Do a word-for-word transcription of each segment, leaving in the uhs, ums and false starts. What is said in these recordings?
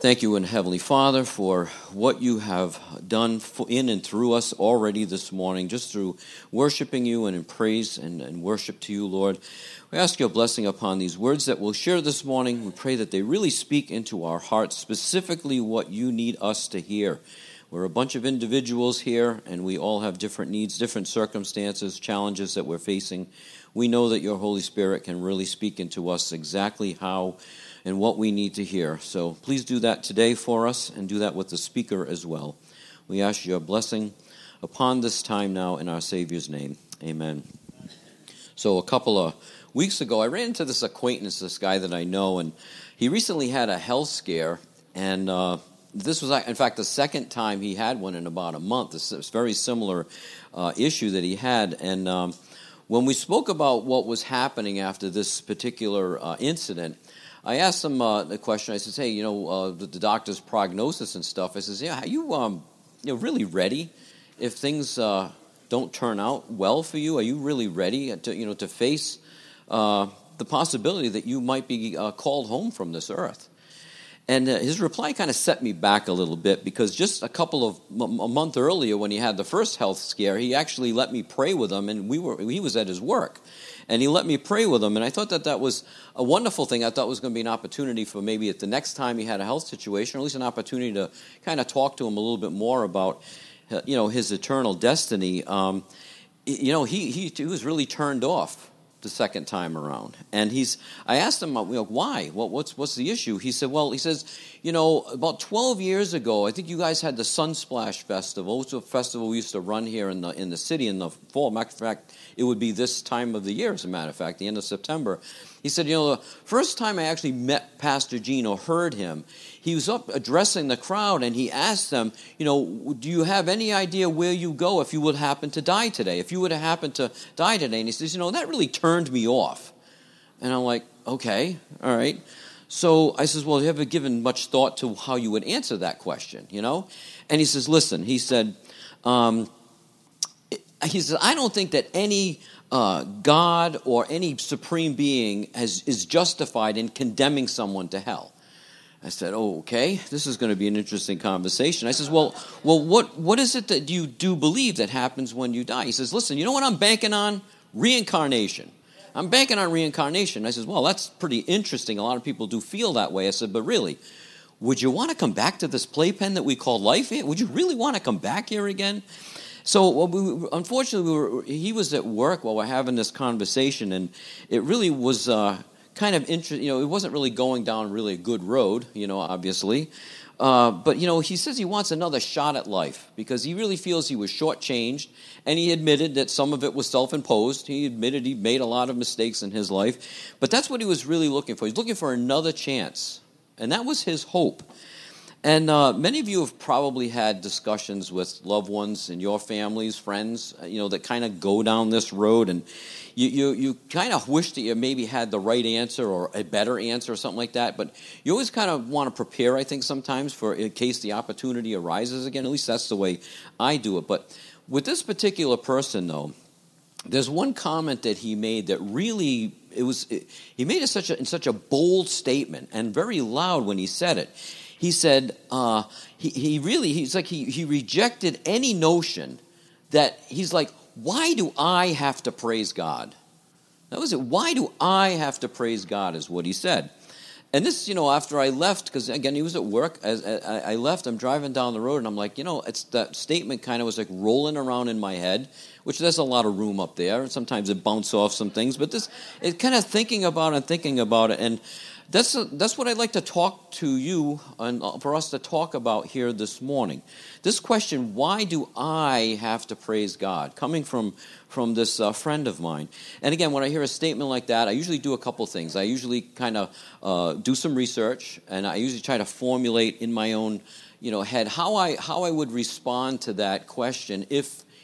Thank you, and Heavenly Father, for what you have done in and through us already this morning, just through worshiping you and in praise and, and worship to you, Lord. We ask your blessing upon these words that we'll share this morning. We pray that they really speak into our hearts, specifically what you need us to hear. We're a bunch of individuals here, and we all have different needs, different circumstances, challenges that we're facing. We know that your Holy Spirit can really speak into us exactly how and what we need to hear. So please do that today for us, and do that with the speaker as well. We ask your blessing upon this time now in our Savior's name. Amen. So a couple of weeks ago, I ran into this acquaintance, this guy that I know, and he recently had a health scare, and uh, this was, in fact, the second time he had one in about a month. This is a very similar uh, issue that he had, and um, when we spoke about what was happening after this particular uh, incident, I asked him uh, the question. I said, "Hey, you know, uh, the, the doctor's prognosis and stuff." I says, "Yeah, are you, um, you know, really ready if things uh, don't turn out well for you? Are you really ready to, you know, to face uh, the possibility that you might be uh, called home from this earth?" And uh, his reply kind of set me back a little bit, because just a couple of a month earlier, when he had the first health scare, he actually let me pray with him, and we were he was at his work. And he let me pray with him, and I thought that that was a wonderful thing. I thought it was going to be an opportunity for maybe at the next time he had a health situation, or at least an opportunity to kind of talk to him a little bit more about, you know, his eternal destiny. Um, you know, he, he he was really turned off the second time around, and he's. I asked him, you know, why? What what's what's the issue? He said, well, he says, you know, about twelve years ago, I think you guys had the Sunsplash Festival. It's a festival we used to run here in the in the city in the fall. Matter of fact, it would be this time of the year, as a matter of fact, the end of September. He said, you know, the first time I actually met Pastor Gene or heard him, he was up addressing the crowd, and he asked them, you know, do you have any idea where you go if you would happen to die today? If you would have happened to die today? And he says, you know, that really turned me off. And I'm like, okay, all right. So I says, well, have you ever given much thought to how you would answer that question, you know? And he says, listen, he said, um, he says, I don't think that any uh, God or any supreme being has, is justified in condemning someone to hell. I said, oh, okay, this is going to be an interesting conversation. I says, well, well, what what is it that you do believe that happens when you die? He says, listen, you know what I'm banking on? Reincarnation. I'm banking on reincarnation. I says, well, that's pretty interesting. A lot of people do feel that way. I said, but really, would you want to come back to this playpen that we call life? Would you really want to come back here again? So, well, we, unfortunately, we were, he was at work while we're having this conversation, and it really was uh, kind of interesting. You know, it wasn't really going down really a good road, you know, obviously. Uh, but, you know, he says he wants another shot at life because he really feels he was shortchanged, and he admitted that some of it was self-imposed. He admitted he made a lot of mistakes in his life. But that's what he was really looking for. He's looking for another chance, and that was his hope. And uh, many of you have probably had discussions with loved ones in your families, friends, you know, that kind of go down this road, and you, you, you kind of wish that you maybe had the right answer or a better answer or something like that, but you always kind of want to prepare, I think, sometimes for in case the opportunity arises again. At least that's the way I do it. But with this particular person, though, there's one comment that he made that really, it was, it, he made it such a, in such a bold statement and very loud when he said it. He said, uh, he, he really, he's like, he, he rejected any notion that, he's like, why do I have to praise God? That was it. Why do I have to praise God is what he said. And this, you know, after I left, because again, he was at work, as I left, I'm driving down the road, and I'm like, you know, it's that statement kind of was like rolling around in my head, which there's a lot of room up there, and sometimes it bounces off some things, but this, it kind of thinking about it and thinking about it, and That's a, that's what I'd like to talk to you and for us to talk about here this morning. This question, why do I have to praise God? Coming from, from this uh, friend of mine. And again, when I hear a statement like that, I usually do a couple things. I usually kind of uh, do some research, and I usually try to formulate in my own, you know, head how I how I would respond to that question if,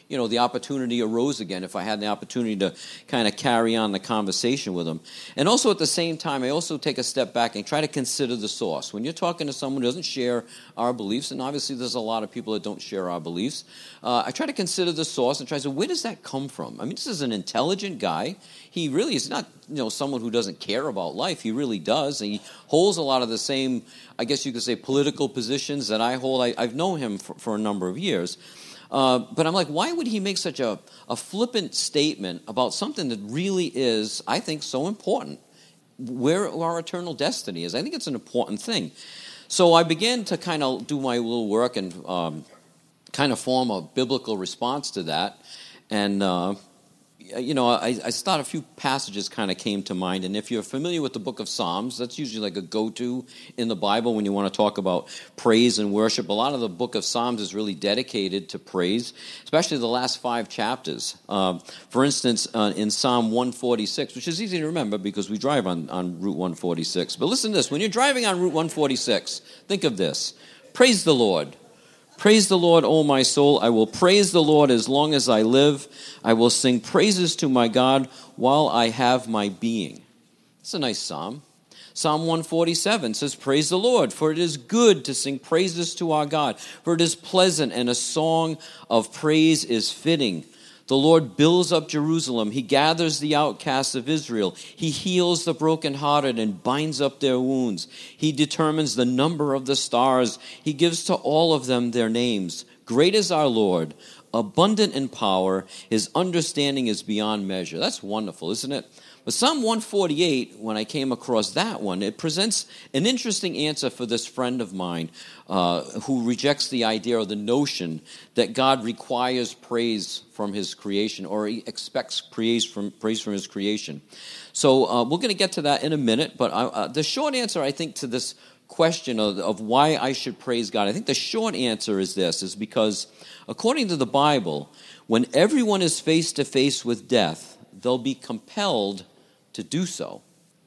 you know, the opportunity arose again, if I had the opportunity to kind of carry on the conversation with them. And also at the same time, I also take a step back and try to consider the source. When you're talking to someone who doesn't share our beliefs, and obviously there's a lot of people that don't share our beliefs, uh, I try to consider the source and try to say, where does that come from? I mean, this is an intelligent guy. He really is not, you know, someone who doesn't care about life. He really does. And he holds a lot of the same, I guess you could say, political positions that I hold. I, I've known him for, for a number of years. Uh, but I'm like, why would he make such a, a flippant statement about something that really is, I think, so important? Where our eternal destiny is. I think it's an important thing. So I began to kind of do my little work and um, kind of form a biblical response to that. And, uh, you know, I, I thought a few passages kind of came to mind. And if you're familiar with the book of Psalms, that's usually like a go-to in the Bible when you want to talk about praise and worship. A lot of the book of Psalms is really dedicated to praise, especially the last five chapters. Um, for instance, uh, in Psalm one forty-six, which is easy to remember because we drive on, on Route one forty-six. But listen to this. When you're driving on Route one forty-six, think of this. Praise the Lord. Praise the Lord, O my soul. I will praise the Lord as long as I live. I will sing praises to my God while I have my being. It's a nice psalm. Psalm one forty-seven says, praise the Lord, for it is good to sing praises to our God, for it is pleasant, and a song of praise is fitting. The Lord builds up Jerusalem. He gathers the outcasts of Israel. He heals the brokenhearted and binds up their wounds. He determines the number of the stars. He gives to all of them their names. Great is our Lord, abundant in power. His understanding is beyond measure. That's wonderful, isn't it? But Psalm one forty-eight, when I came across that one, it presents an interesting answer for this friend of mine uh, who rejects the idea or the notion that God requires praise from his creation or he expects praise from, praise from his creation. So uh, we're going to get to that in a minute, but I, uh, the short answer, I think, to this question of, of why I should praise God, I think the short answer is this, is because according to the Bible, when everyone is face to face with death, they'll be compelled to do so.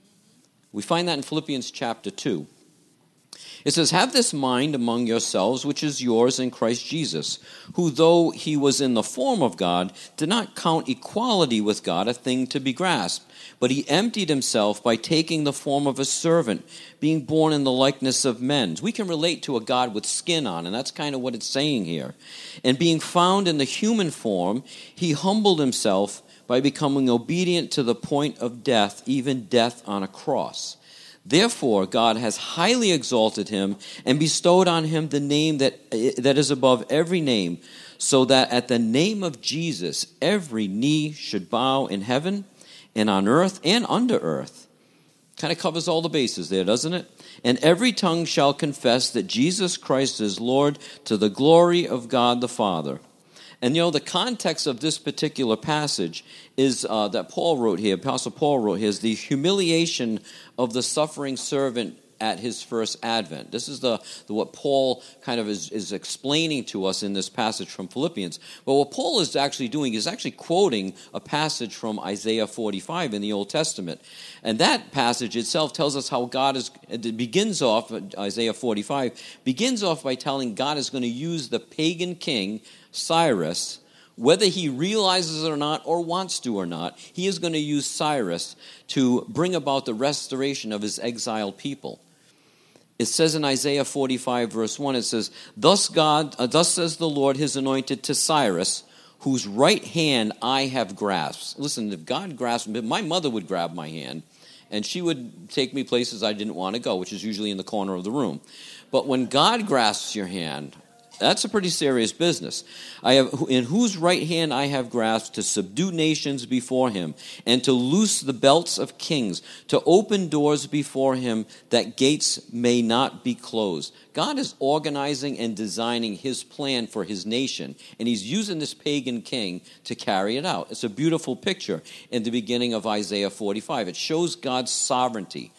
We find that in Philippians chapter two. It says, have this mind among yourselves, which is yours in Christ Jesus, who though he was in the form of God, did not count equality with God a thing to be grasped, but he emptied himself by taking the form of a servant, being born in the likeness of men. We can relate to a God with skin on, and that's kind of what it's saying here. And being found in the human form, he humbled himself by becoming obedient to the point of death, even death on a cross. Therefore, God has highly exalted him and bestowed on him the name that, that is above every name, so that at the name of Jesus, every knee should bow in heaven and on earth and under earth. Kind of covers all the bases there, doesn't it? And every tongue shall confess that Jesus Christ is Lord, to the glory of God the Father. And, you know, the context of this particular passage is uh, that Paul wrote here, Apostle Paul wrote here, is the humiliation of the suffering servant at his first advent. This is the, the what Paul kind of is, is explaining to us in this passage from Philippians. But what Paul is actually doing is actually quoting a passage from Isaiah forty-five in the Old Testament. And that passage itself tells us how God is, it begins off, Isaiah forty-five, begins off by telling God is going to use the pagan king, Cyrus, whether he realizes it or not or wants to or not, he is going to use Cyrus to bring about the restoration of his exiled people. It says in Isaiah forty-five, verse one, it says, Thus God, uh, thus says the Lord, his anointed, to Cyrus, whose right hand I have grasped. Listen, if God grasped me, my mother would grab my hand, and she would take me places I didn't want to go, which is usually in the corner of the room. But when God grasps your hand, that's a pretty serious business. I have, in whose right hand I have grasped, to subdue nations before him, and to loose the belts of kings, to open doors before him, that gates may not be closed. God is organizing and designing his plan for his nation, and he's using this pagan king to carry it out. It's a beautiful picture in the beginning of Isaiah forty-five. It shows God's sovereignty.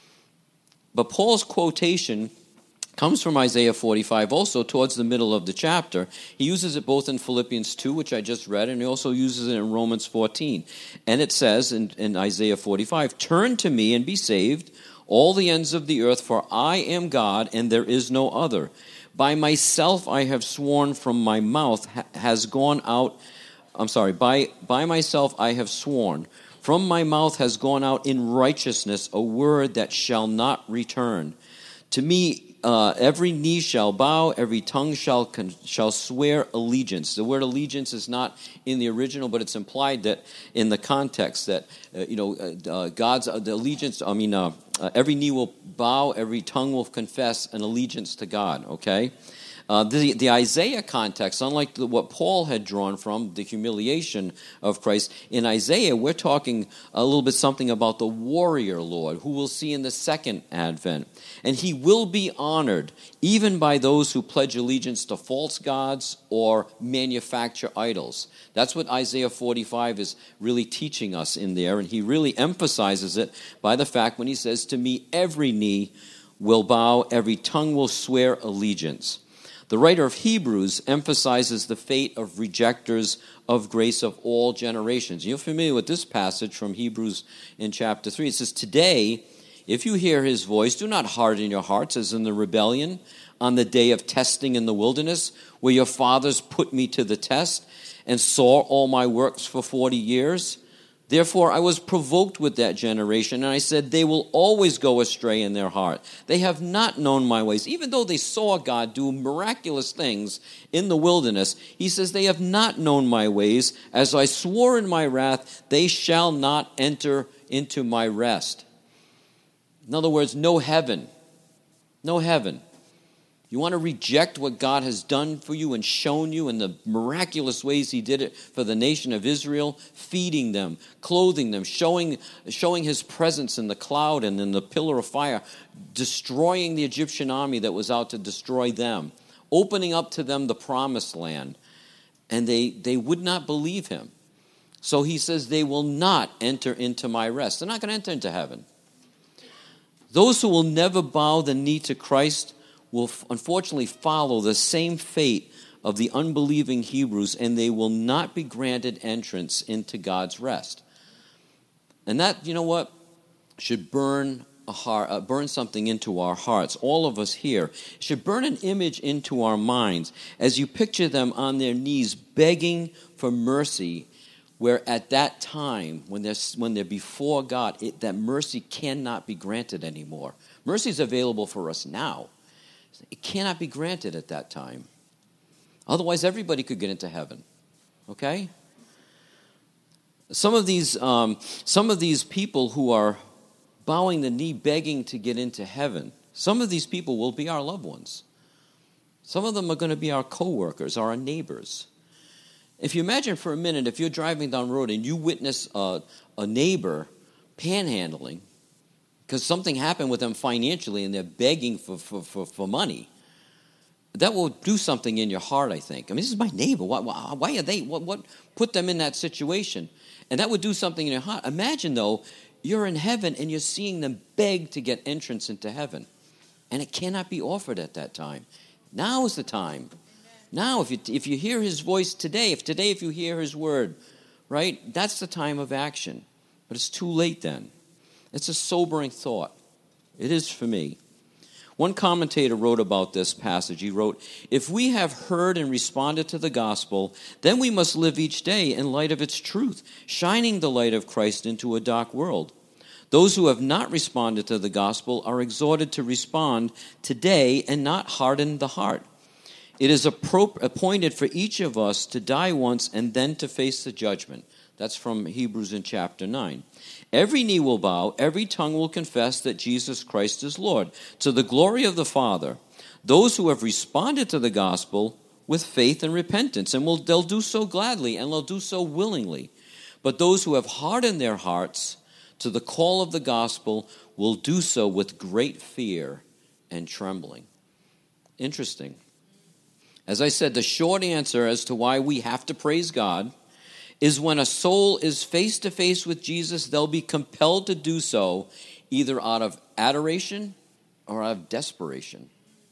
But Paul's quotation comes from Isaiah forty-five also towards the middle of the chapter. He uses it both in Philippians two, which I just read, and he also uses it in Romans fourteen. And it says in, in Isaiah forty-five, Turn to me and be saved, all the ends of the earth, for I am God and there is no other. By myself I have sworn, from my mouth ha- has gone out I'm sorry, by, by myself I have sworn. From my mouth has gone out in righteousness a word that shall not return. To me, uh, every knee shall bow, every tongue shall con- shall swear allegiance. The word allegiance is not in the original, but it's implied that in the context that uh, you know uh, uh, God's uh, the allegiance. I mean, uh, uh, every knee will bow, every tongue will confess an allegiance to God. Okay. Uh, the, the Isaiah context, unlike the, what Paul had drawn from, the humiliation of Christ, in Isaiah we're talking a little bit something about the warrior Lord, who we'll see in the second advent. And he will be honored even by those who pledge allegiance to false gods or manufacture idols. That's what Isaiah forty-five is really teaching us in there, and he really emphasizes it by the fact when he says, to me every knee will bow, every tongue will swear allegiance. The writer of Hebrews emphasizes the fate of rejectors of grace of all generations. You're familiar with this passage from Hebrews in chapter three. It says, today, if you hear his voice, do not harden your hearts as in the rebellion on the day of testing in the wilderness, where your fathers put me to the test and saw all my works for forty years. Therefore, I was provoked with that generation, and I said, they will always go astray in their heart. They have not known my ways. Even though they saw God do miraculous things in the wilderness, he says, they have not known my ways. As I swore in my wrath, they shall not enter into my rest. In other words, no heaven. No heaven. You want to reject what God has done for you and shown you in the miraculous ways he did it for the nation of Israel, feeding them, clothing them, showing, showing his presence in the cloud and in the pillar of fire, destroying the Egyptian army that was out to destroy them, opening up to them the promised land. And they, they would not believe him. So he says they will not enter into my rest. They're not going to enter into heaven. Those who will never bow the knee to Christ will unfortunately follow the same fate of the unbelieving Hebrews, and they will not be granted entrance into God's rest. And that, you know what, should burn a heart, uh, burn something into our hearts. All of us here should burn an image into our minds as you picture them on their knees begging for mercy, where at that time, when they're, when they're before God, it, that mercy cannot be granted anymore. Mercy is available for us now. It cannot be granted at that time. Otherwise, everybody could get into heaven. Okay? Some of these, um, some of these people who are bowing the knee, begging to get into heaven, some of these people will be our loved ones. Some of them are going to be our co-workers, our neighbors. If you imagine for a minute, if you're driving down the road and you witness a, a neighbor panhandling, because something happened with them financially and they're begging for, for, for, for money, that will do something in your heart, I think. I mean, this is my neighbor. Why, why, why are they, what, what put them in that situation? And that would do something in your heart. Imagine, though, you're in heaven and you're seeing them beg to get entrance into heaven. And it cannot be offered at that time. Now is the time. Now, if you, if you hear his voice today, if today if you hear his word, right, that's the time of action. But it's too late then. It's a sobering thought. It is for me. One commentator wrote about this passage. He wrote, if we have heard and responded to the gospel, then we must live each day in light of its truth, shining the light of Christ into a dark world. Those who have not responded to the gospel are exhorted to respond today and not harden the heart. It is appointed for each of us to die once and then to face the judgment. That's from Hebrews in chapter nine. Every knee will bow, every tongue will confess that Jesus Christ is Lord, to the glory of the Father. Those who have responded to the gospel with faith and repentance, and will, they'll do so gladly and they'll do so willingly. But those who have hardened their hearts to the call of the gospel will do so with great fear and trembling. Interesting. As I said, the short answer as to why we have to praise God is when a soul is face-to-face with Jesus, they'll be compelled to do so either out of adoration or out of desperation.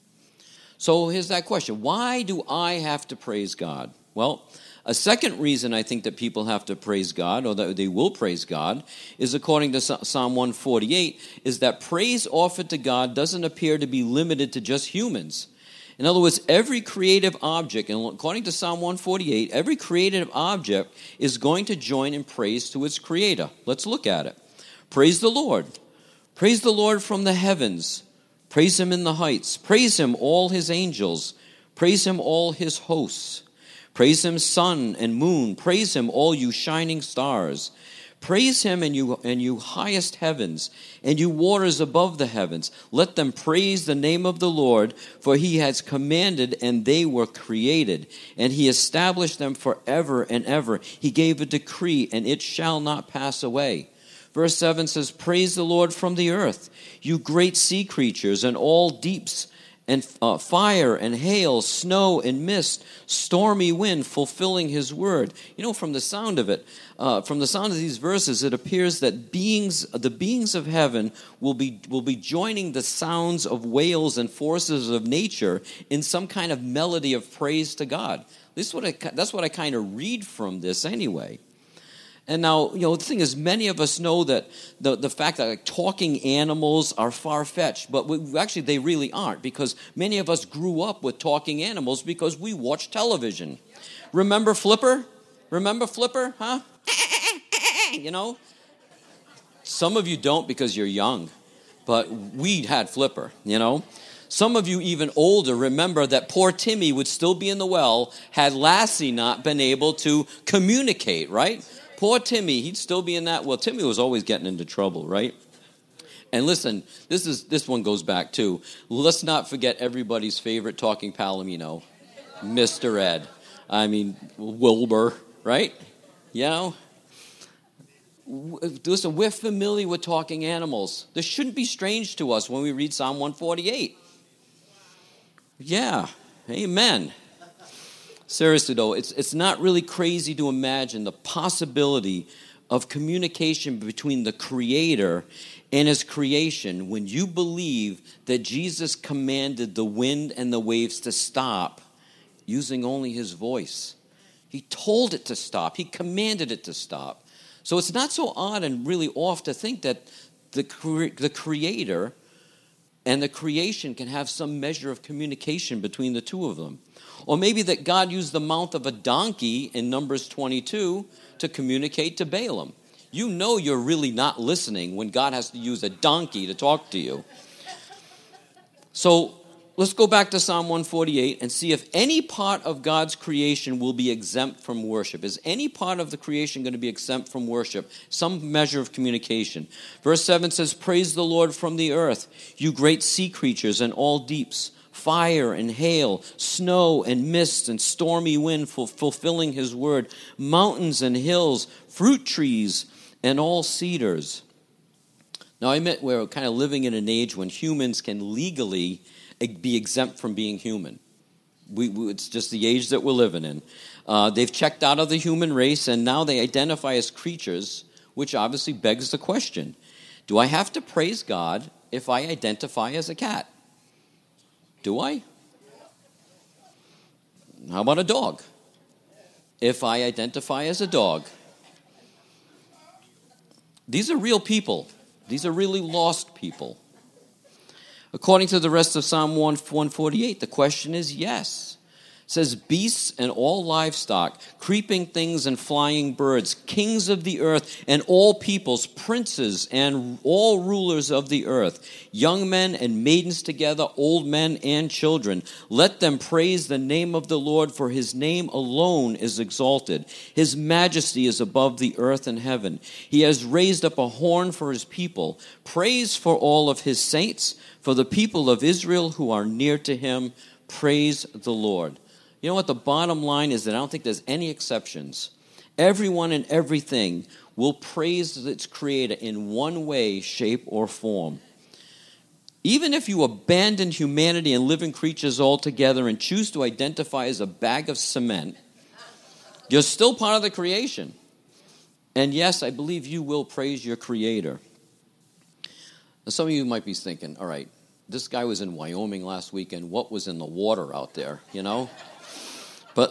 So here's that question. Why do I have to praise God? Well, a second reason I think that people have to praise God, or that they will praise God, is according to Psalm one forty-eight, is that praise offered to God doesn't appear to be limited to just humans. In other words, every creative object, and according to Psalm one forty-eight, every creative object is going to join in praise to its creator. Let's look at it. Praise the Lord. Praise the Lord from the heavens. Praise him in the heights. Praise him, all his angels. Praise him, all his hosts. Praise him, sun and moon. Praise him, all you shining stars. Praise him, and you and you highest heavens, and you waters above the heavens. Let them praise the name of the Lord, for he has commanded, and they were created. And he established them forever and ever. He gave a decree, and it shall not pass away. Verse seven says, praise the Lord from the earth, you great sea creatures, and all deeps, and uh, fire and hail, snow and mist, stormy wind, fulfilling his word. You know, from the sound of it, uh, from the sound of these verses, it appears that beings, the beings of heaven will be will be joining the sounds of whales and forces of nature in some kind of melody of praise to God. This is what I, that's what I kind of read from this anyway. And now, you know, the thing is, many of us know that the, the fact that like, talking animals are far-fetched, but we, actually they really aren't, because many of us grew up with talking animals because we watched television. Remember Flipper? Remember Flipper, huh? You know? Some of you don't because you're young, but we had Flipper, you know? Some of you even older remember that poor Timmy would still be in the well had Lassie not been able to communicate, right? Poor Timmy, he'd still be in that. Well, Timmy was always getting into trouble, right? And listen, this is this one goes back too. Let's not forget everybody's favorite talking palomino, Mister Ed. I mean, Wilbur, right? You know? Listen, we're familiar with talking animals. This shouldn't be strange to us when we read Psalm one forty-eight. Yeah, amen. Seriously, though, it's it's not really crazy to imagine the possibility of communication between the Creator and his creation when you believe that Jesus commanded the wind and the waves to stop using only his voice. He told it to stop. He commanded it to stop. So it's not so odd and really off to think that the cre- the Creator and the creation can have some measure of communication between the two of them. Or maybe that God used the mouth of a donkey in Numbers twenty-two to communicate to Balaam. You know you're really not listening when God has to use a donkey to talk to you. So let's go back to Psalm one forty-eight and see if any part of God's creation will be exempt from worship. Is any part of the creation going to be exempt from worship? Some measure of communication. Verse seven says, praise the Lord from the earth, you great sea creatures and all deeps, fire and hail, snow and mist and stormy wind, fulfilling his word, mountains and hills, fruit trees and all cedars. Now, I admit we're kind of living in an age when humans can legally be exempt from being human. We, we, it's just the age that we're living in. Uh, they've checked out of the human race, and now they identify as creatures, which obviously begs the question, do I have to praise God if I identify as a cat? Do I? How about a dog? If I identify as a dog. These are real people. These are really lost people. According to the rest of Psalm one forty-eight, the question is yes. It says, beasts and all livestock, creeping things and flying birds, kings of the earth and all peoples, princes and all rulers of the earth, young men and maidens together, old men and children. Let them praise the name of the Lord, for his name alone is exalted. His majesty is above the earth and heaven. He has raised up a horn for his people, praise for all of his saints, for the people of Israel who are near to him. Praise the Lord. You know what? The bottom line is that I don't think there's any exceptions. Everyone and everything will praise its creator in one way, shape, or form. Even if you abandon humanity and living creatures altogether and choose to identify as a bag of cement, you're still part of the creation. And yes, I believe you will praise your creator. Now, some of you might be thinking, all right, this guy was in Wyoming last weekend. What was in the water out there, you know? But,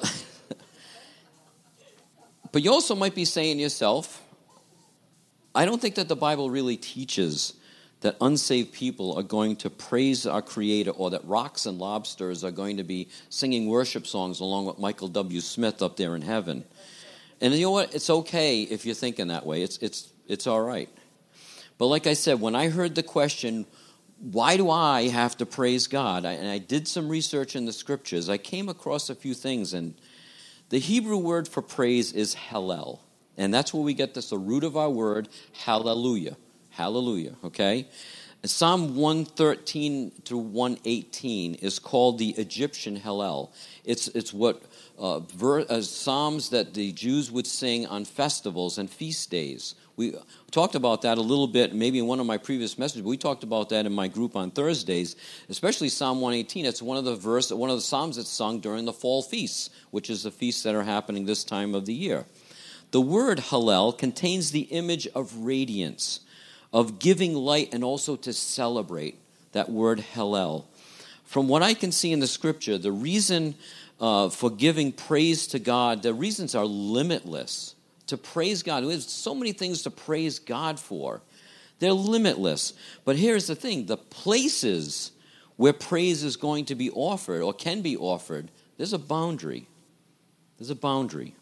but you also might be saying to yourself, I don't think that the Bible really teaches that unsaved people are going to praise our Creator, or that rocks and lobsters are going to be singing worship songs along with Michael W. Smith up there in heaven. And you know what? It's okay if you're thinking that way. It's it's it's all right. But like I said, when I heard the question, why do I have to praise God? I, and I did some research in the scriptures. I came across a few things, and the Hebrew word for praise is hallel. And that's where we get this, the root of our word, hallelujah. Hallelujah, okay? Psalm one thirteen through one eighteen is called the Egyptian Hallel. It's it's what uh, ver, uh, psalms that the Jews would sing on festivals and feast days. We talked about that a little bit, maybe in one of my previous messages. But we talked about that in my group on Thursdays, especially Psalm one eighteen. It's one of the verse, one of the psalms that's sung during the fall feasts, which is the feasts that are happening this time of the year. The word Hallel contains the image of radiance, of giving light, and also to celebrate, that word Hallel. From what I can see in the scripture, the reason uh, for giving praise to God, the reasons are limitless. To praise God, there's so many things to praise God for. They're limitless. But here's the thing, the places where praise is going to be offered or can be offered, there's a boundary. There's a boundary.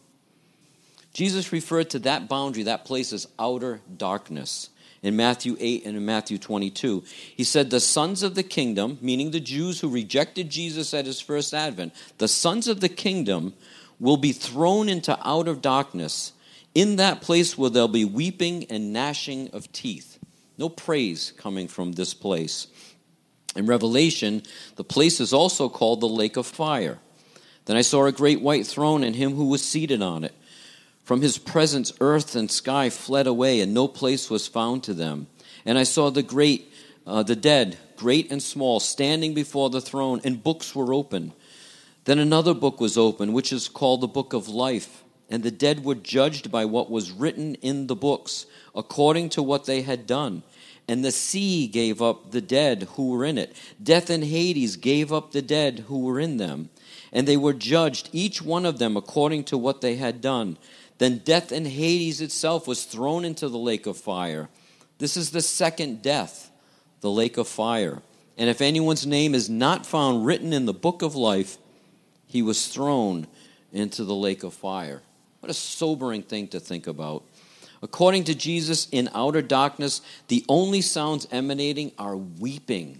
Jesus referred to that boundary, that place, as outer darkness. In Matthew eight and in Matthew twenty-two, he said, the sons of the kingdom, meaning the Jews who rejected Jesus at his first advent, the sons of the kingdom will be thrown into outer darkness, in that place where there'll be weeping and gnashing of teeth. No praise coming from this place. In Revelation, the place is also called the lake of fire. Then I saw a great white throne and him who was seated on it. From his presence, earth and sky fled away, and no place was found to them. And I saw the great, uh, the dead, great and small, standing before the throne, and books were open. Then another book was opened, which is called the Book of Life. And the dead were judged by what was written in the books, according to what they had done. And the sea gave up the dead who were in it. Death and Hades gave up the dead who were in them. And they were judged, each one of them, according to what they had done. Then death and Hades itself was thrown into the lake of fire. This is the second death, the lake of fire. And if anyone's name is not found written in the book of life, he was thrown into the lake of fire. What a sobering thing to think about. According to Jesus, in outer darkness, the only sounds emanating are weeping,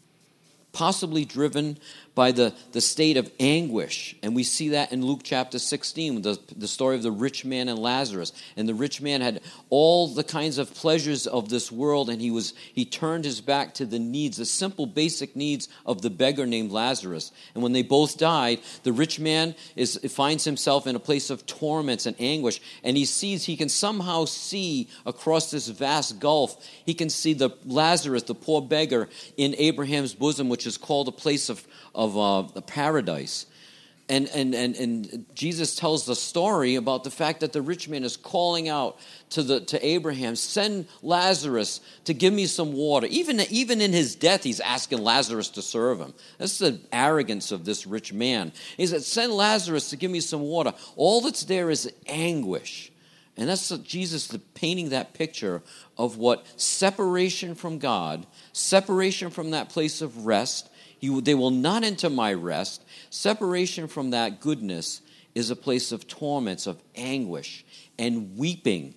possibly driven by the, the state of anguish. And we see that in Luke chapter sixteen, the, the story of the rich man and Lazarus. And the rich man had all the kinds of pleasures of this world, and he was he turned his back to the needs, the simple basic needs of the beggar named Lazarus. And when they both died, the rich man is finds himself in a place of torments and anguish, and he sees, he can somehow see across this vast gulf, he can see the Lazarus, the poor beggar, in Abraham's bosom, which is called a place of of uh, the paradise. And, and, and, and Jesus tells the story about the fact that the rich man is calling out to, the, to Abraham, send Lazarus to give me some water. Even, even in his death, he's asking Lazarus to serve him. That's the arrogance of this rich man. He said, send Lazarus to give me some water. All that's there is anguish. And that's Jesus painting that picture of what separation from God, separation from that place of rest. You, they will not enter my rest. Separation from that goodness is a place of torments, of anguish, and weeping.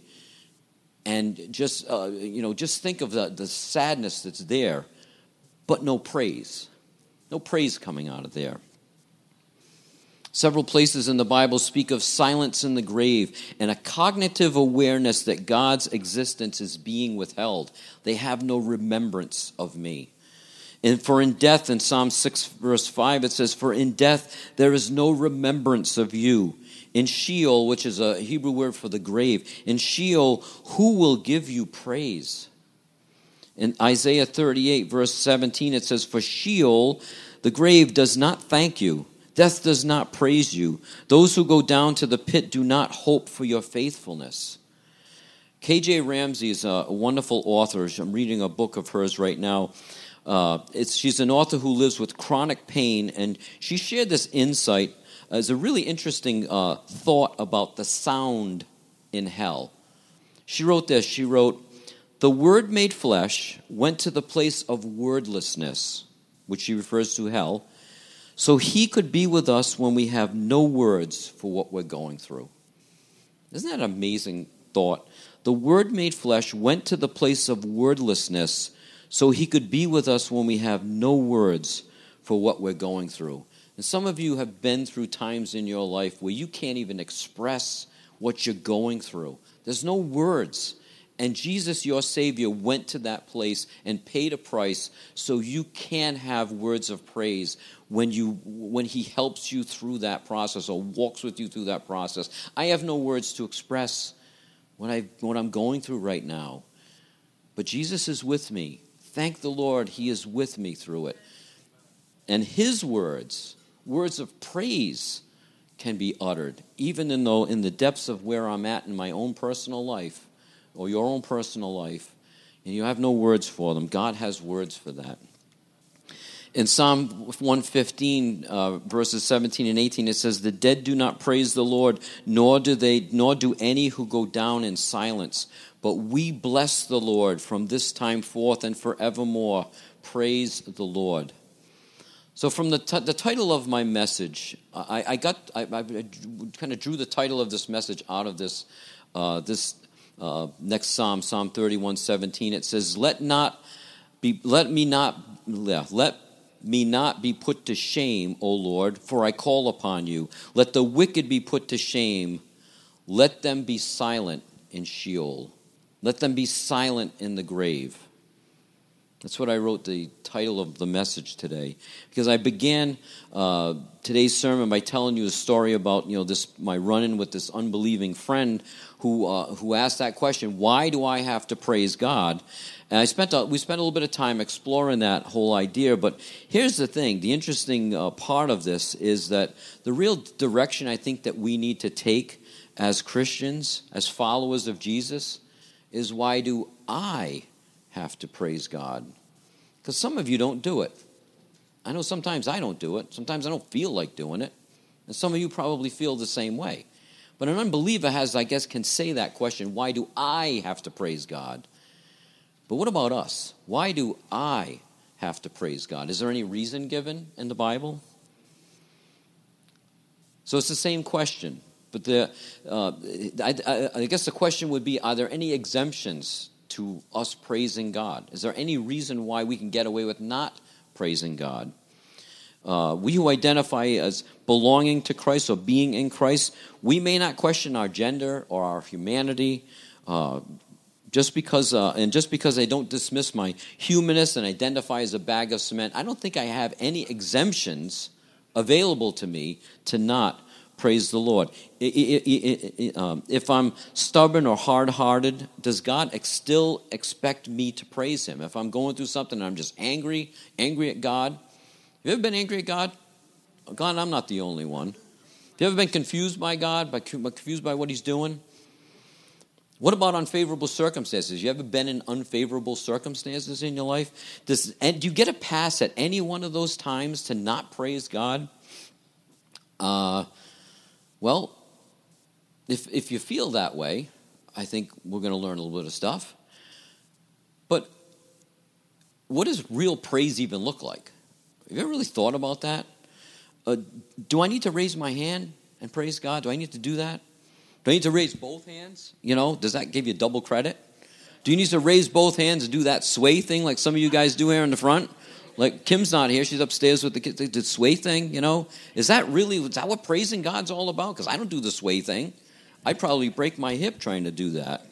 And just, uh, you know, just think of the, the sadness that's there, but no praise. No praise coming out of there. Several places in the Bible speak of silence in the grave and a cognitive awareness that God's existence is being withheld. They have no remembrance of me. And for in death, in Psalm six, verse five, it says, for in death there is no remembrance of you. In Sheol, which is a Hebrew word for the grave, in Sheol, who will give you praise? In Isaiah thirty-eight, verse seventeen, it says, for Sheol, the grave, does not thank you. Death does not praise you. Those who go down to the pit do not hope for your faithfulness. K J Ramsey is a wonderful author. I'm reading a book of hers right now. Uh, it's, she's an author who lives with chronic pain, and she shared this insight as a really interesting uh, thought about the sound in hell. She wrote this. She wrote, The Word made flesh went to the place of wordlessness, which he refers to hell, so he could be with us when we have no words for what we're going through. Isn't that an amazing thought? The Word made flesh went to the place of wordlessness so he could be with us when we have no words for what we're going through. And some of you have been through times in your life where you can't even express what you're going through. There's no words. And Jesus, your Savior, went to that place and paid a price so you can have words of praise when you when he helps you through that process or walks with you through that process. I have no words to express what I what I'm going through right now. But Jesus is with me. Thank the Lord, he is with me through it. And his words, words of praise, can be uttered, even in though in the depths of where I'm at in my own personal life, or your own personal life, and you have no words for them. God has words for that. In Psalm one fifteen, uh, verses seventeen and eighteen, it says, "The dead do not praise the Lord, nor do they, nor do any who go down in silence. But we bless the Lord from this time forth and forevermore. Praise the Lord." So from the t- the title of my message, I, I got I, I kind of drew the title of this message out of this uh, this. Uh, next Psalm, Psalm thirty-one seventeen, it says, "Let not be, let me not, let me not be put to shame, O Lord, for I call upon you. Let the wicked be put to shame. Let them be silent in Sheol. Let them be silent in the grave." That's what I wrote the title of the message today, because I began uh, today's sermon by telling you a story about you know this my run-in with this unbelieving friend who uh, who asked that question: why do I have to praise God? And I spent a, we spent a little bit of time exploring that whole idea. But here's the thing: the interesting uh, part of this is that the real direction I think that we need to take as Christians, as followers of Jesus, is why do I have to praise God? Because some of you don't do it. I know sometimes I don't do it. Sometimes I don't feel like doing it. And some of you probably feel the same way. But an unbeliever has, I guess, can say that question, why do I have to praise God? But what about us? Why do I have to praise God? Is there any reason given in the Bible? So it's the same question. But the uh, I, I, I guess the question would be, are there any exemptions to us praising God? Is there any reason why we can get away with not praising God? Uh, we who identify as belonging to Christ or being in Christ, we may not question our gender or our humanity, uh, just because, uh, and just because I don't dismiss my humanness and identify as a bag of cement, I don't think I have any exemptions available to me to not praise the Lord. If I'm stubborn or hard-hearted, does God ex- still expect me to praise him? If I'm going through something and I'm just angry, angry at God. Have you ever been angry at God? God, I'm not the only one. Have you ever been confused by God, by, confused by what he's doing? What about unfavorable circumstances? You ever been in unfavorable circumstances in your life? Does, and do you get a pass at any one of those times to not praise God? Uh... Well, if if you feel that way, I think we're going to learn a little bit of stuff. But what does real praise even look like? Have you ever really thought about that? Uh, do I need to raise my hand and praise God? Do I need to do that? Do I need to raise both hands? You know, does that give you double credit? Do you need to raise both hands and do that sway thing like some of you guys do here in the front? Like, Kim's not here. She's upstairs with the, the, the sway thing, you know. Is that really, is that what praising God's all about? Because I don't do the sway thing. I'd probably break my hip trying to do that.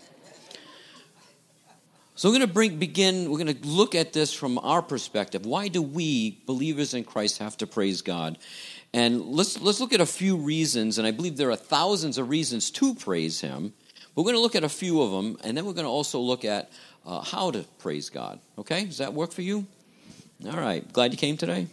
So we're going to bring, begin, we're going to look at this from our perspective. Why do we, believers in Christ, have to praise God? And let's let's look at a few reasons, and I believe there are thousands of reasons to praise him. We're going to look at a few of them, and then we're going to also look at uh, how to praise God. Okay? Does that work for you? All right. Glad you came today.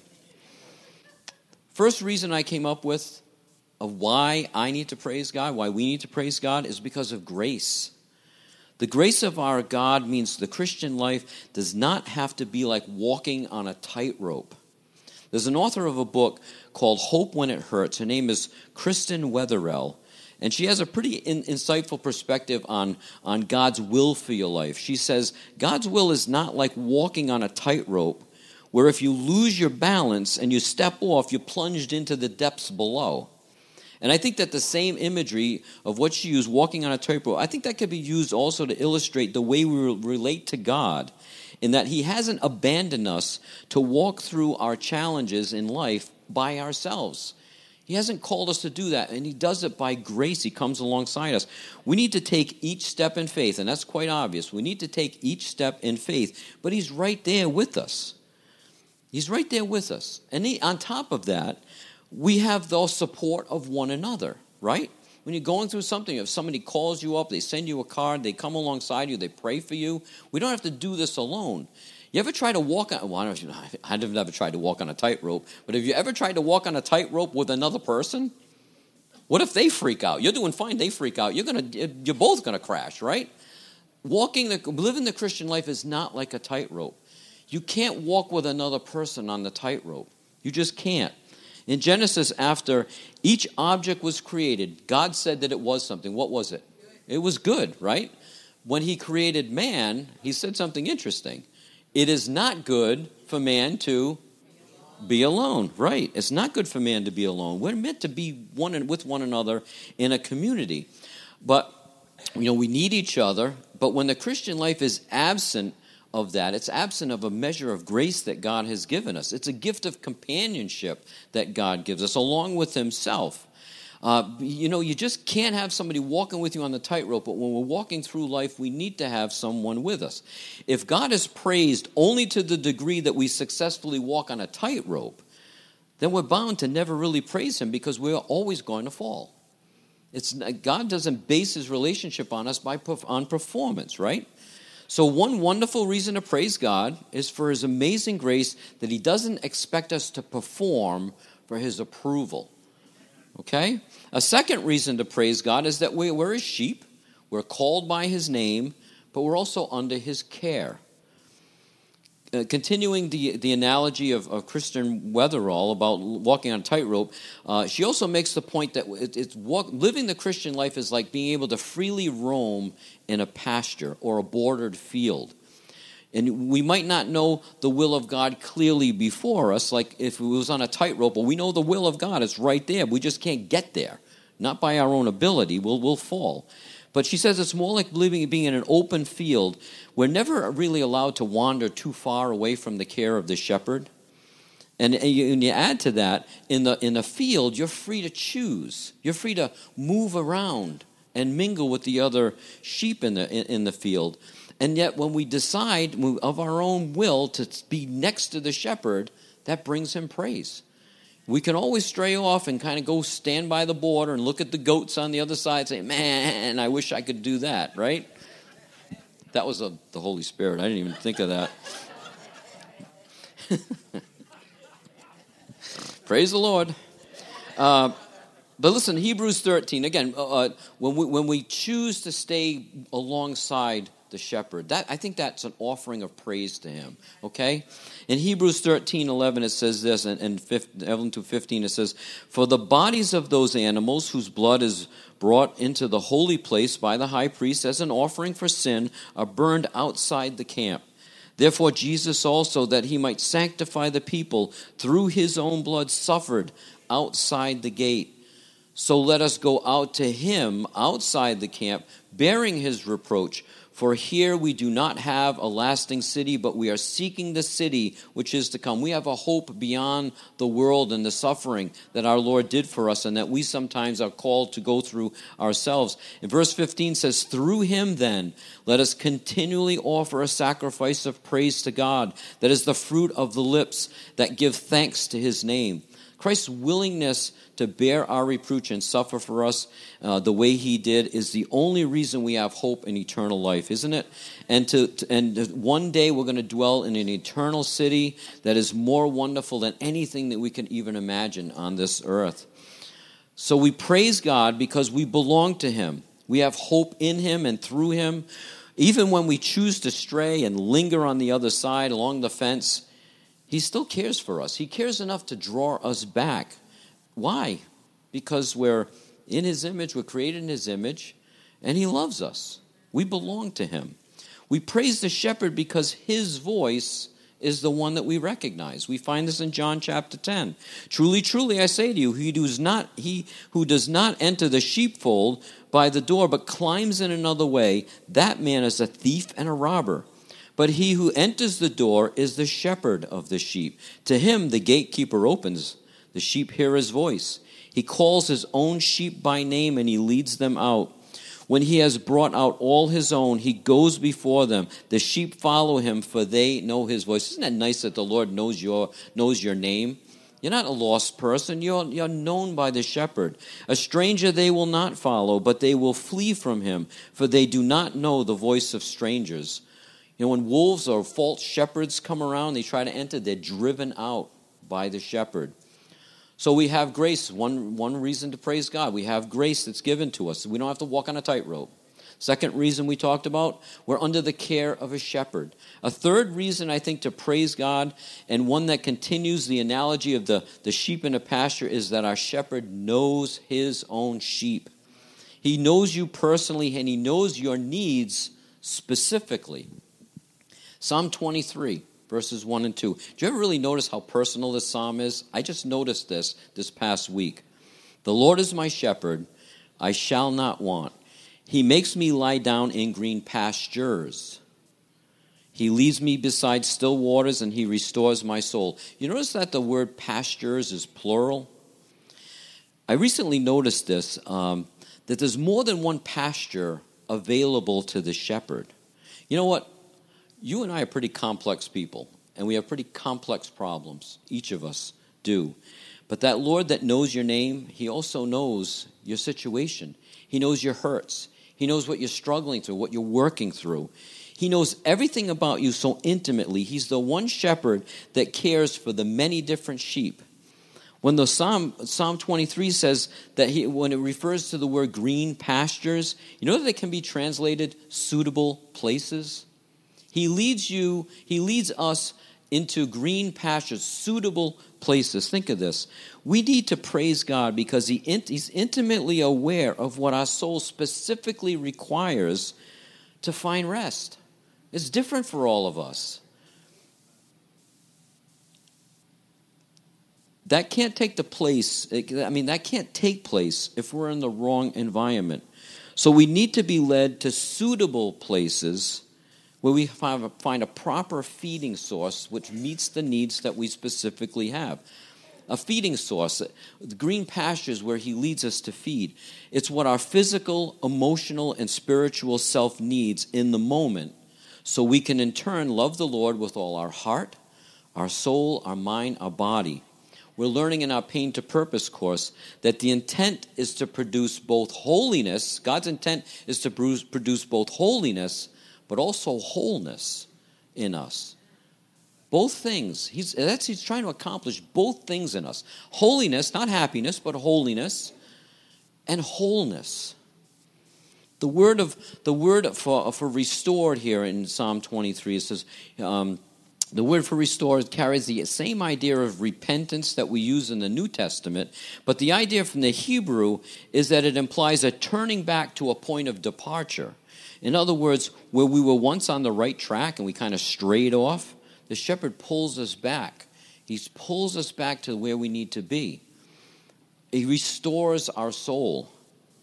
First reason I came up with of why I need to praise God, why we need to praise God, is because of grace. The grace of our God means the Christian life does not have to be like walking on a tightrope. There's an author of a book called Hope When It Hurts. Her name is Kristen Wetherell. And she has a pretty in, insightful perspective on, on God's will for your life. She says, God's will is not like walking on a tightrope, where if you lose your balance and you step off, you're plunged into the depths below. And I think that the same imagery of what she used, walking on a tightrope, I think that could be used also to illustrate the way we relate to God, in that he hasn't abandoned us to walk through our challenges in life by ourselves. He hasn't called us to do that, and he does it by grace. He comes alongside us. We need to take each step in faith, and that's quite obvious. We need to take each step in faith, but he's right there with us. He's right there with us. And he, on top of that, we have the support of one another, right? When you're going through something, if somebody calls you up, they send you a card, they come alongside you, they pray for you. We don't have to do this alone. You ever try to walk on, well, I don't know, I've never tried to walk on a tightrope, but have you ever tried to walk on a tightrope with another person? What if they freak out? You're doing fine, they freak out. You're gonna, you're both going to crash, right? Walking, the, living the Christian life is not like a tightrope. You can't walk with another person on the tightrope. You just can't. In Genesis, after each object was created, God said that it was something. What was it? It was good, right? When he created man, he said something interesting. It is not good for man to be alone, right? It's not good for man to be alone. We're meant to be one with one another in a community. But, you know, we need each other. But when the Christian life is absent of that, it's absent of a measure of grace that God has given us. It's a gift of companionship that God gives us, along with himself. Uh, you know, you just can't have somebody walking with you on the tightrope, but when we're walking through life, we need to have someone with us. If God is praised only to the degree that we successfully walk on a tightrope, then we're bound to never really praise him, because we're always going to fall. It's God doesn't base his relationship on us by on performance, right? So one wonderful reason to praise God is for his amazing grace, that he doesn't expect us to perform for his approval. Okay? A second reason to praise God is that we, we're his sheep. We're called by his name, but we're also under his care. Uh, continuing the, the analogy of, of Kristen Weatherall about walking on a tightrope, uh, she also makes the point that it, it's walk, living the Christian life is like being able to freely roam in a pasture or a bordered field. And we might not know the will of God clearly before us, like if it was on a tightrope, but we know the will of God is right there. We just can't get there. Not by our own ability. We'll, we'll fall. But she says it's more like living, being in an open field. We're never really allowed to wander too far away from the care of the shepherd. And, and, you, and you add to that, in the in the field, you're free to choose. You're free to move around and mingle with the other sheep in the in, in the field. And yet when we decide of our own will to be next to the shepherd, that brings him praise. We can always stray off and kind of go stand by the border and look at the goats on the other side and say, man, I wish I could do that, right? That was a, the Holy Spirit. I didn't even think of that. Praise the Lord. Uh, but listen, Hebrews thirteen, again, uh, when we, when we choose to stay alongside the shepherd, that I think that's an offering of praise to him, okay? In Hebrews thirteen eleven, it says this, and, and eleven to fifteen, it says, for the bodies of those animals whose blood is brought into the holy place by the high priest as an offering for sin are burned outside the camp. Therefore Jesus also, that he might sanctify the people through his own blood, suffered outside the gate. So let us go out to him outside the camp, bearing his reproach. For here we do not have a lasting city, but we are seeking the city which is to come. We have a hope beyond the world and the suffering that our Lord did for us and that we sometimes are called to go through ourselves. In verse fifteen says, through him then, let us continually offer a sacrifice of praise to God, that is the fruit of the lips that give thanks to his name. Christ's willingness to bear our reproach and suffer for us uh, the way he did is the only reason we have hope in eternal life, isn't it? And to, to and one day we're going to dwell in an eternal city that is more wonderful than anything that we can even imagine on this earth. So we praise God because we belong to him. We have hope in him and through him. Even when we choose to stray and linger on the other side along the fence, he still cares for us. He cares enough to draw us back. Why? Because we're in his image. We're created in his image, and he loves us. We belong to him. We praise the shepherd because his voice is the one that we recognize. We find this in John chapter ten. Truly, truly, I say to you, he does not, he who does not enter the sheepfold by the door, but climbs in another way, that man is a thief and a robber. But he who enters the door is the shepherd of the sheep. To him the gatekeeper opens. The sheep hear his voice. He calls his own sheep by name, and he leads them out. When he has brought out all his own, he goes before them. The sheep follow him, for they know his voice. Isn't that nice that the Lord knows your knows your name? You're not a lost person. You're, you're known by the shepherd. A stranger they will not follow, but they will flee from him, for they do not know the voice of strangers. You know, when wolves or false shepherds come around, they try to enter, they're driven out by the shepherd. So we have grace. One, one reason to praise God. We have grace that's given to us. We don't have to walk on a tightrope. Second reason we talked about, we're under the care of a shepherd. A third reason, I think, to praise God, and one that continues the analogy of the, the sheep in a pasture, is that our shepherd knows his own sheep. He knows you personally, and he knows your needs specifically. Psalm twenty-three. Verses one and two. Do you ever really notice how personal this psalm is? I just noticed this this past week. The Lord is my shepherd, I shall not want. He makes me lie down in green pastures. He leads me beside still waters, and he restores my soul. You notice that the word pastures is plural? I recently noticed this, um, that there's more than one pasture available to the shepherd. You know what? You and I are pretty complex people, and we have pretty complex problems. Each of us do. But that Lord that knows your name, he also knows your situation. He knows your hurts. He knows what you're struggling through, what you're working through. He knows everything about you so intimately. He's the one shepherd that cares for the many different sheep. When the Psalm, Psalm twenty-three says that he, when it refers to the word green pastures, you know that they can be translated suitable places? He leads you, he leads us into green pastures, suitable places. Think of this. We need to praise God because he, he's intimately aware of what our soul specifically requires to find rest. It's different for all of us. That can't take the place, I mean, that can't take place if we're in the wrong environment. So we need to be led to suitable places where we find a proper feeding source which meets the needs that we specifically have. A feeding source, the green pastures where he leads us to feed. It's what our physical, emotional, and spiritual self needs in the moment, so we can in turn love the Lord with all our heart, our soul, our mind, our body. We're learning in our Pain to Purpose course that the intent is to produce both holiness. God's intent is to produce both holiness, but also wholeness in us. Both things. He's, that's, he's trying to accomplish both things in us. Holiness, not happiness, but holiness, and wholeness. The word of the word for, for restored here in Psalm twenty-three, it says, um, the word for restored carries the same idea of repentance that we use in the New Testament, but the idea from the Hebrew is that it implies a turning back to a point of departure. In other words, where we were once on the right track and we kind of strayed off, the shepherd pulls us back. He pulls us back to where we need to be. He restores our soul.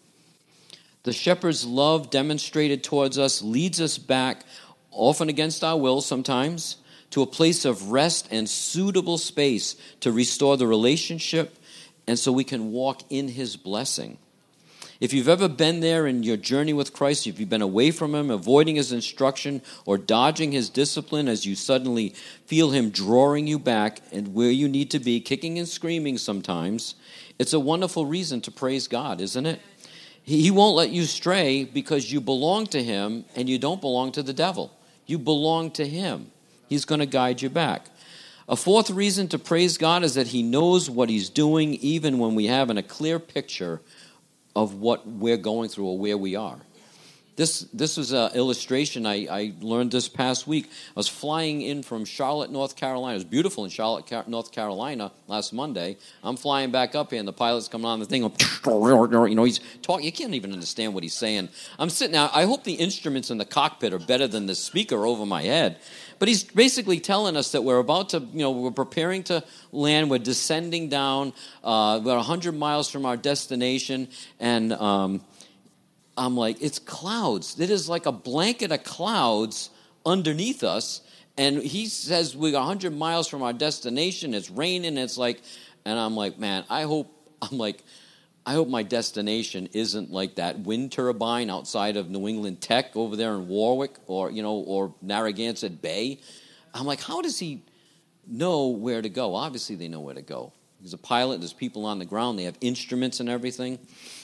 The shepherd's love demonstrated towards us leads us back, often against our will sometimes, to a place of rest and suitable space to restore the relationship, and so we can walk in his blessing. If you've ever been there in your journey with Christ, if you've been away from him, avoiding his instruction, or dodging his discipline as you suddenly feel him drawing you back and where you need to be, kicking and screaming sometimes, it's a wonderful reason to praise God, isn't it? He won't let you stray because you belong to him and you don't belong to the devil. You belong to him. He's going to guide you back. A fourth reason to praise God is that he knows what he's doing even when we haven't a clear picture of what we're going through or where we are. This this was an illustration I, I learned this past week. I was flying in from Charlotte, North Carolina. It was beautiful in Charlotte, North Carolina last Monday. I'm flying back up here, and the pilot's coming on the thing. You know, he's talking. You can't even understand what he's saying. I'm sitting there. I hope the instruments in the cockpit are better than the speaker over my head. But he's basically telling us that we're about to, you know, we're preparing to land. We're descending down. Uh, we're one hundred miles from our destination, and um, I'm like, it's clouds. It is like a blanket of clouds underneath us. And he says we're one hundred miles from our destination. It's raining. It's like, and I'm like, man, I hope, I'm like, I hope my destination isn't like that wind turbine outside of New England Tech over there in Warwick, or, you know, or Narragansett Bay. I'm like, how does he know where to go? Obviously, they know where to go. He's a pilot. There's people on the ground. They have instruments and everything.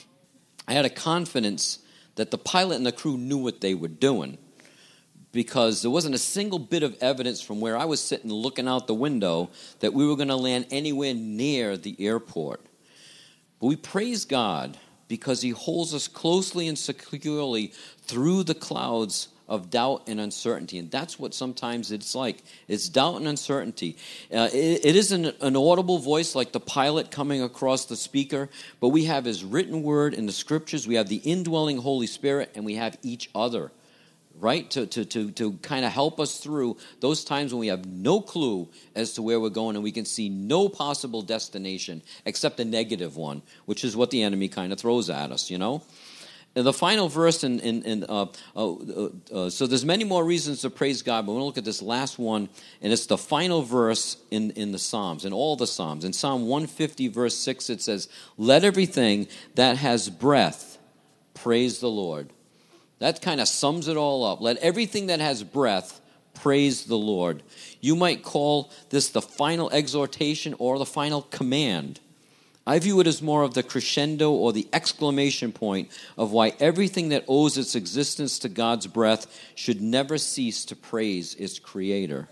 I had a confidence that the pilot and the crew knew what they were doing, because there wasn't a single bit of evidence from where I was sitting looking out the window that we were going to land anywhere near the airport. But we praise God because he holds us closely and securely through the clouds of doubt and uncertainty. And that's what sometimes it's like. It's doubt and uncertainty. Uh, it, it isn't an audible voice like the pilot coming across the speaker, but we have his written word in the scriptures. We have the indwelling Holy Spirit, and we have each other, right, to to to, to kind of help us through those times when we have no clue as to where we're going, and we can see no possible destination except a negative one, which is what the enemy kind of throws at us, you know. And the final verse, in, in, in uh, uh, uh, so there's many more reasons to praise God, but we're going to look at this last one, and it's the final verse in, in the Psalms, in all the Psalms. In Psalm one fifty, verse six, it says, "Let everything that has breath praise the Lord." That kind of sums it all up. Let everything that has breath praise the Lord. You might call this the final exhortation or the final command. I view it as more of the crescendo or the exclamation point of why everything that owes its existence to God's breath should never cease to praise its Creator.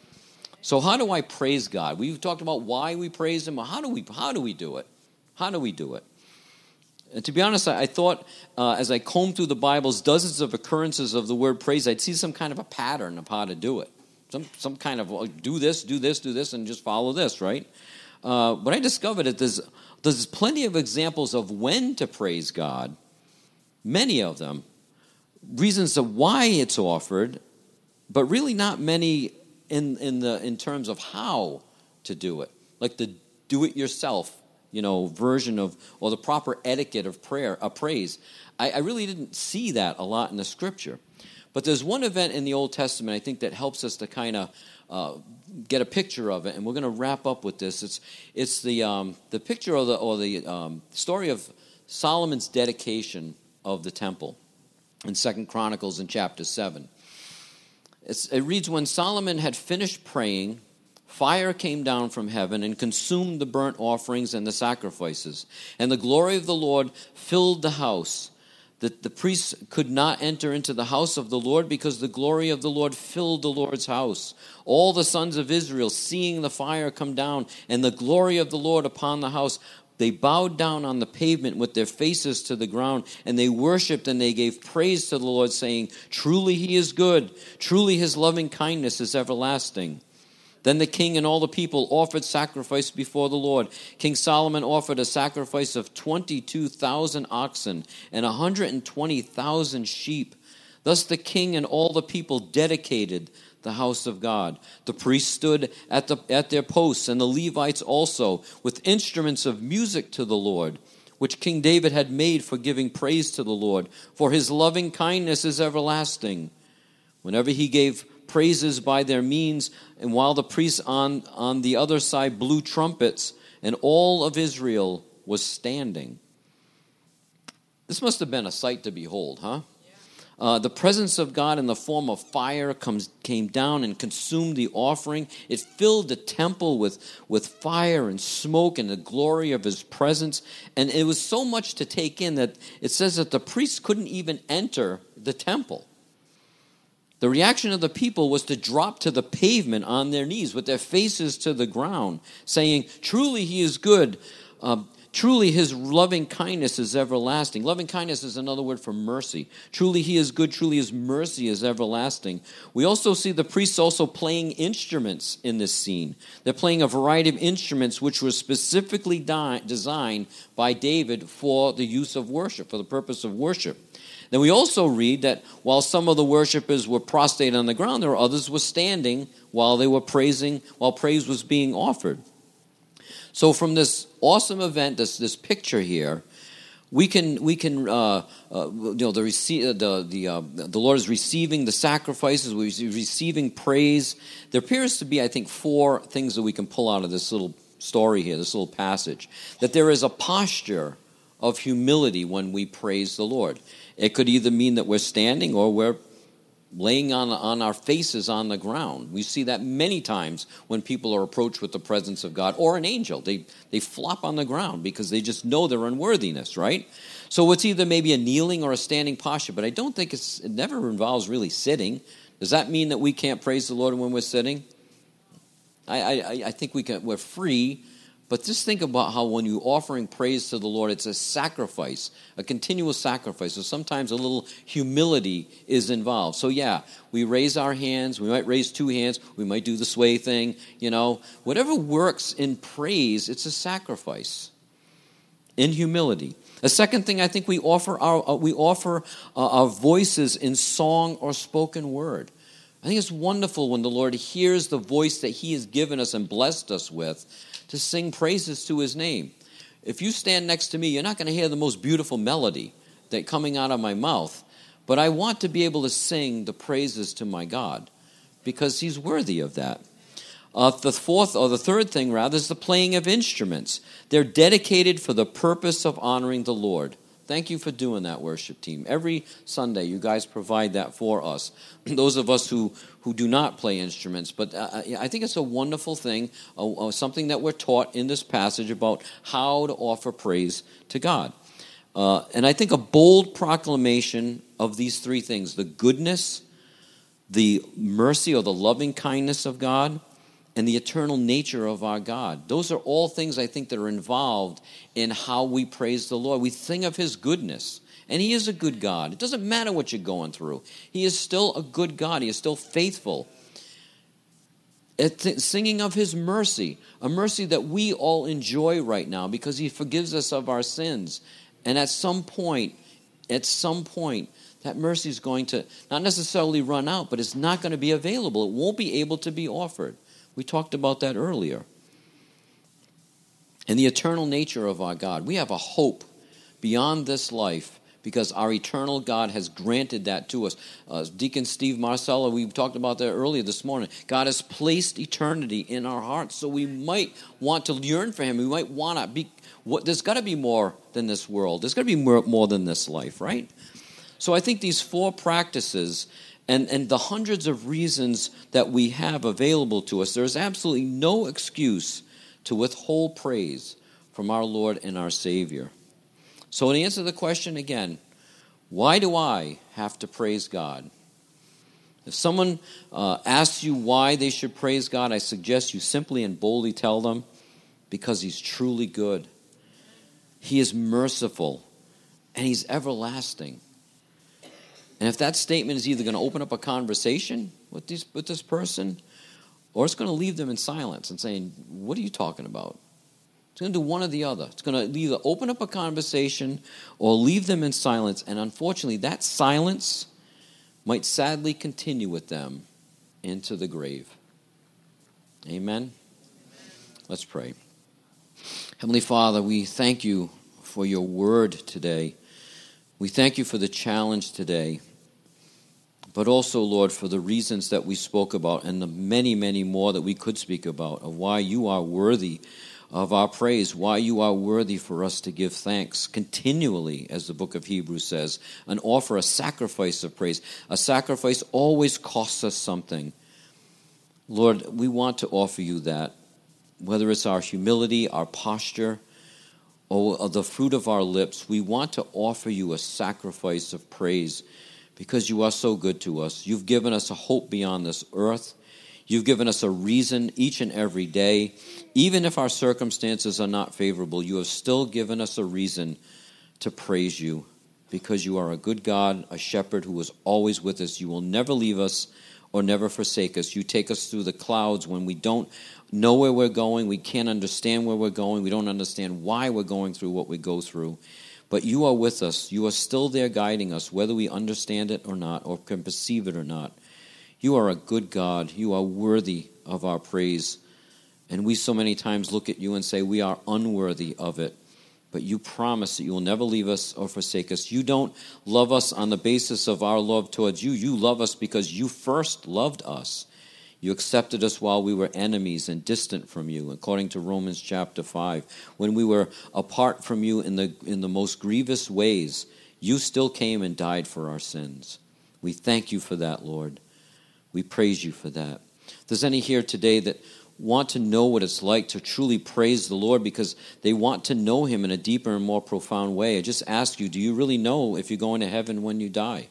So how do I praise God? We've talked about why we praise Him. How do we, how do we do it? How do we do it? And to be honest, I, I thought uh, as I combed through the Bible's dozens of occurrences of the word praise, I'd see some kind of a pattern of how to do it. Some some kind of, well, do this, do this, do this, and just follow this, right? Uh, but I discovered that there's, there's plenty of examples of when to praise God, many of them, reasons of why it's offered, but really not many in, in, the, in terms of how to do it, like the do-it-yourself, you know, version of, or the proper etiquette of prayer, of praise. I, I really didn't see that a lot in the Scripture. But there's one event in the Old Testament, I think, that helps us to kind of uh, get a picture of it, and we're going to wrap up with this. It's it's the um, the picture of the or the um, story of Solomon's dedication of the temple in Second Chronicles in chapter seven. It's, it reads, "When Solomon had finished praying, fire came down from heaven and consumed the burnt offerings and the sacrifices, and the glory of the Lord filled the house. That the priests could not enter into the house of the Lord because the glory of the Lord filled the Lord's house. All the sons of Israel, seeing the fire come down and the glory of the Lord upon the house, they bowed down on the pavement with their faces to the ground, and they worshipped and they gave praise to the Lord, saying, 'Truly he is good. Truly his loving kindness is everlasting.' Then the king and all the people offered sacrifice before the Lord. King Solomon offered a sacrifice of twenty-two thousand oxen and one hundred twenty thousand sheep. Thus the king and all the people dedicated the house of God. The priests stood at, the, at their posts, and the Levites also, with instruments of music to the Lord, which King David had made for giving praise to the Lord. For his loving kindness is everlasting. Whenever he gave praises by their means, and while the priests on, on the other side blew trumpets, and all of Israel was standing." This must have been a sight to behold, huh? Yeah. Uh, the presence of God in the form of fire comes, came down and consumed the offering. It filled the temple with, with fire and smoke and the glory of his presence. And it was so much to take in that it says that the priests couldn't even enter the temple. The reaction of the people was to drop to the pavement on their knees with their faces to the ground, saying, "Truly he is good. Um, Truly, his loving kindness is everlasting. Loving kindness is another word for mercy. Truly, he is good. Truly, his mercy is everlasting. We also see the priests also playing instruments in this scene. They're playing a variety of instruments which were specifically di- designed by David for the use of worship, for the purpose of worship. Then we also read that while some of the worshipers were prostrate on the ground, there were others were standing while they were praising, while praise was being offered. So from this awesome event, this this picture here, we can we can uh, uh, you know the receive the the uh, the Lord is receiving the sacrifices, we're receiving praise. There appears to be, I think, four things that we can pull out of this little story here, this little passage. That there is a posture of humility when we praise the Lord. It could either mean that we're standing or we're laying on, on our faces on the ground. We see that many times when people are approached with the presence of God or an angel. They they flop on the ground because they just know their unworthiness, right? So it's either maybe a kneeling or a standing posture, but I don't think it's, it never involves really sitting. Does that mean that we can't praise the Lord when we're sitting? I I, I think we can. We're free. But just think about how when you're offering praise to the Lord, it's a sacrifice, a continual sacrifice. So sometimes a little humility is involved. So yeah, we raise our hands. We might raise two hands. We might do the sway thing. You know, whatever works in praise, it's a sacrifice in humility. The second thing, I think we offer our uh, we offer uh, our voices in song or spoken word. I think it's wonderful when the Lord hears the voice that he has given us and blessed us with, to sing praises to his name. If you stand next to me, you're not going to hear the most beautiful melody that coming out of my mouth, but I want to be able to sing the praises to my God because he's worthy of that. Uh, the fourth, or the third thing rather, is the playing of instruments. They're dedicated for the purpose of honoring the Lord. Thank you for doing that, worship team. Every Sunday, you guys provide that for us. Those of us who, who do not play instruments. But uh, I think it's a wonderful thing, uh, uh, something that we're taught in this passage about how to offer praise to God. Uh, and I think a bold proclamation of these three things, the goodness, the mercy or the loving kindness of God, and the eternal nature of our God. Those are all things I think that are involved in how we praise the Lord. We sing of his goodness, and he is a good God. It doesn't matter what you're going through. He is still a good God. He is still faithful. It's singing of his mercy, a mercy that we all enjoy right now because he forgives us of our sins. And at some point, at some point, that mercy is going to not necessarily run out, but it's not going to be available. It won't be able to be offered. We talked about that earlier. And the eternal nature of our God. We have a hope beyond this life because our eternal God has granted that to us. Uh, Deacon Steve Marcella, we talked about that earlier this morning. God has placed eternity in our hearts, so we might want to yearn for him. We might want to be, what, there's got to be more than this world. There's got to be more, more than this life, right? So I think these four practices And, and the hundreds of reasons that we have available to us, there is absolutely no excuse to withhold praise from our Lord and our Savior. So to answer the question again, why do I have to praise God? If someone uh, asks you why they should praise God, I suggest you simply and boldly tell them, because he's truly good. He is merciful, and he's everlasting. And if that statement is either going to open up a conversation with these, with this person, or it's going to leave them in silence and saying, what are you talking about? It's going to do one or the other. It's going to either open up a conversation or leave them in silence. And unfortunately, that silence might sadly continue with them into the grave. Amen? Let's pray. Heavenly Father, we thank you for your word today. We thank you for the challenge today, but also, Lord, for the reasons that we spoke about and the many, many more that we could speak about of why you are worthy of our praise, why you are worthy for us to give thanks continually, as the book of Hebrews says, and offer a sacrifice of praise. A sacrifice always costs us something. Lord, we want to offer you that, whether it's our humility, our posture, or the fruit of our lips. We want to offer you a sacrifice of praise because you are so good to us. You've given us a hope beyond this earth. You've given us a reason each and every day. Even if our circumstances are not favorable, you have still given us a reason to praise you, because you are a good God, a shepherd who is always with us. You will never leave us or never forsake us. You take us through the clouds when we don't know where we're going. We can't understand where we're going. We don't understand why we're going through what we go through. But you are with us. You are still there guiding us, whether we understand it or not, or can perceive it or not. You are a good God. You are worthy of our praise. And we so many times look at you and say we are unworthy of it. But you promise that you will never leave us or forsake us. You don't love us on the basis of our love towards you. You love us because you first loved us. You accepted us while we were enemies and distant from you, according to Romans chapter five. When we were apart from you in the in the most grievous ways, you still came and died for our sins. We thank you for that, Lord. We praise you for that. If there's any here today that want to know what it's like to truly praise the Lord because they want to know him in a deeper and more profound way, I just ask you, do you really know if you're going to heaven when you die?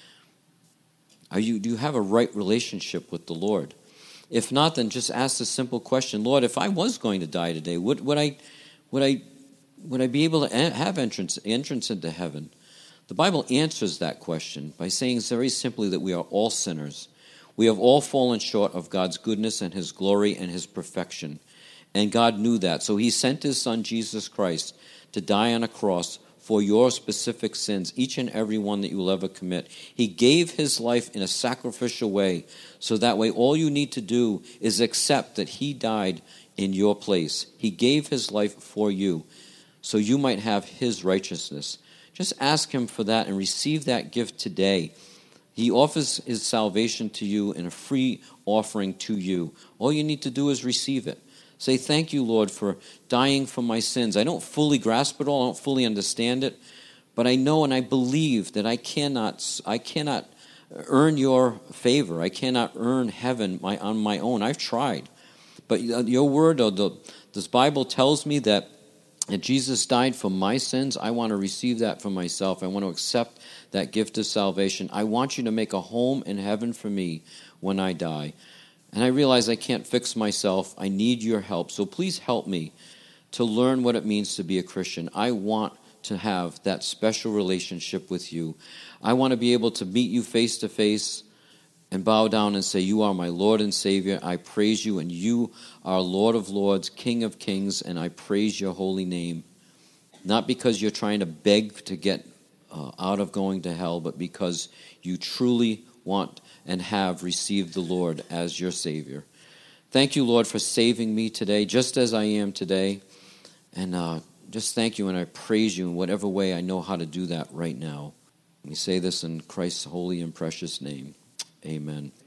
Are you, do you have a right relationship with the Lord? If not, then just ask the simple question, Lord, if I was going to die today, would, would I would I would I be able to have entrance entrance into heaven? The Bible answers that question by saying very simply that we are all sinners. We have all fallen short of God's goodness and his glory and his perfection. And God knew that. So he sent his son, Jesus Christ, to die on a cross for your specific sins, each and every one that you will ever commit. He gave his life in a sacrificial way, so that way all you need to do is accept that he died in your place. He gave his life for you, so you might have his righteousness. Just ask him for that and receive that gift today. He offers his salvation to you in a free offering to you. All you need to do is receive it. Say, thank you, Lord, for dying for my sins. I don't fully grasp it all. I don't fully understand it. But I know and I believe that I cannot I cannot earn your favor. I cannot earn heaven my, on my own. I've tried. But your word, or the, this Bible tells me that that Jesus died for my sins. I want to receive that for myself. I want to accept that gift of salvation. I want you to make a home in heaven for me when I die. And I realize I can't fix myself. I need your help. So please help me to learn what it means to be a Christian. I want to have that special relationship with you. I want to be able to meet you face to face and bow down and say, you are my Lord and Savior. I praise you, and you are Lord of lords, King of kings, and I praise your holy name. Not because you're trying to beg to get uh, out of going to hell, but because you truly want and have received the Lord as your Savior. Thank you, Lord, for saving me today, just as I am today. And uh, just thank you, and I praise you in whatever way I know how to do that right now. We say this in Christ's holy and precious name. Amen.